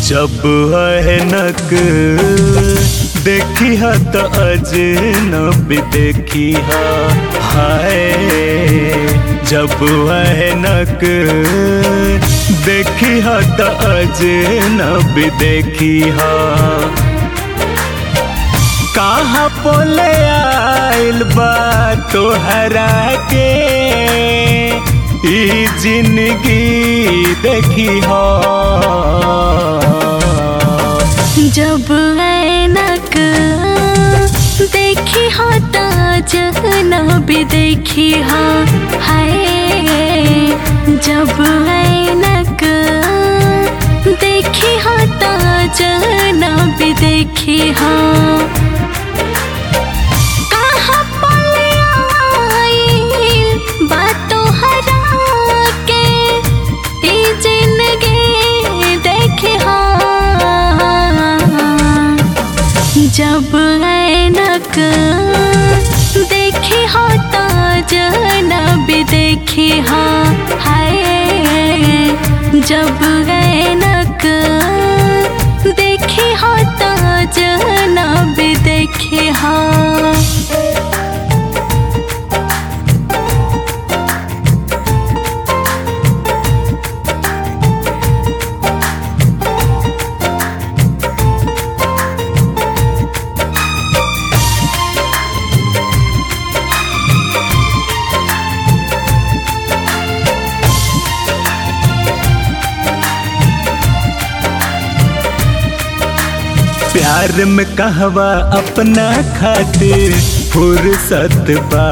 जब ऐनक देखी हा तो अजनबी देखी हा, हाय जब ऐनक देखी हा तो अजनबी देखी हा। कहाँ पोले आइल बा तोहरा के ई जिंदगी देखी हो। जब ऐनक देखी हो तो अजनबी देखी हो, हाय जब ऐनक देखी हो तो अजनबी देखी हो। जब ऐनक देखी हो तो अजनबी देखी हो, हाय जब ऐनक देखी हो तो अजनबी देखी हो। प्यार में कहवा अपना खातिर फुर्सत बा,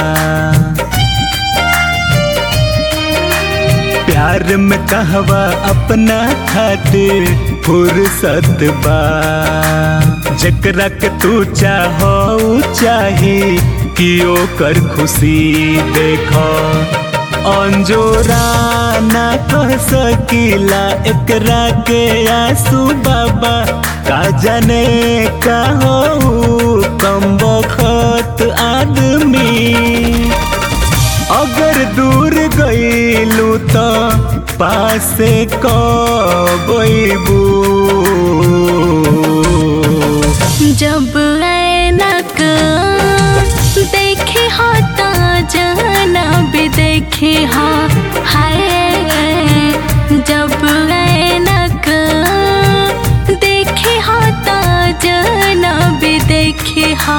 प्यार में कहवा अपना खातिर फुर्सत बा। जकरा के तू चाहो चाही कि ओकर खुशी देखो, अंजोरा ना कह सकीला एकरा के आंसू बाबा। का जाने का हो कम बखत आदमी, अगर दूर गईलू तो पासे कबू। जब ऐनक देखी हो तो अजनबी देखी हो, हाय जब ऐनक देखी हो तो अजनबी देखी हो।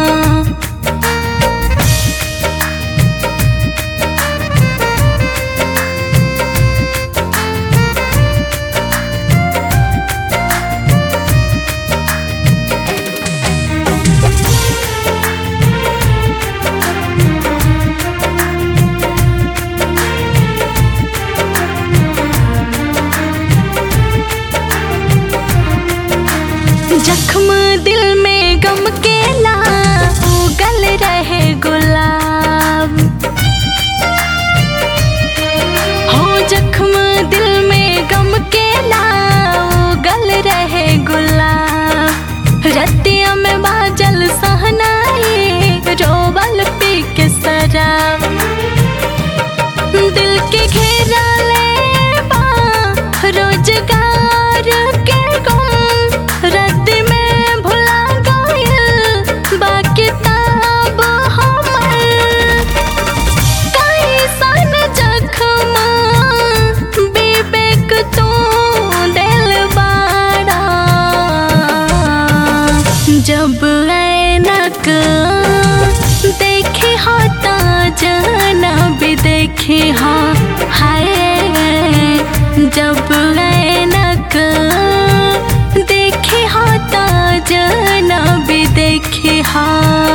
जख्म दिल में गम के ला उगल रहे गुलाब, हो जख्म दिल में गम के ला उगल रहे गुलाब। रतिया में बाजल सहनाई रोबल पी के शराब, दिल के घेरा ले बा रोजगार के गम। रद्द में भुला गइल बा किताब हमर, कैसन जख्म विवेक तू दिल बाड़ा। जब ऐनक देखी हो तो अजनबी देखी हो, हाय जब ऐनक देखी हो तो अजनबी देखी हो।